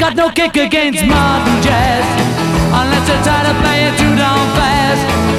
got no kick against modern jazz, unless I try to play it too down fast.